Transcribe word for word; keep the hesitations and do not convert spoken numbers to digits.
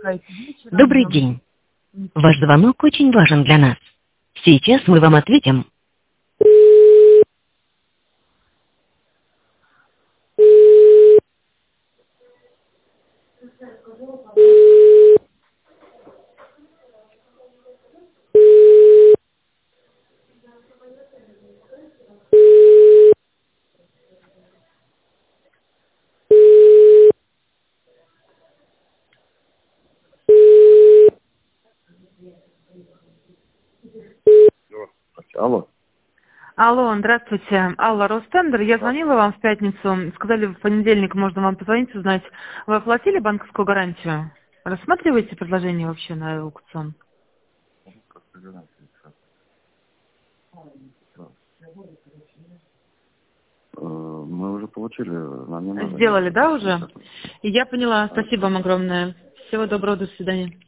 Добрый день. Ваш звонок очень важен для нас. Сейчас мы вам ответим. Алло. Алло, здравствуйте. Алла, Ростендер. Я звонила вам в пятницу. Сказали, в понедельник можно вам позвонить, узнать. Вы оплатили банковскую гарантию? Рассматриваете предложение вообще на аукцион? Э, Мы уже получили, нам не надо. Сделали, да, уже? И я поняла. Спасибо вам огромное. Всего доброго, до свидания.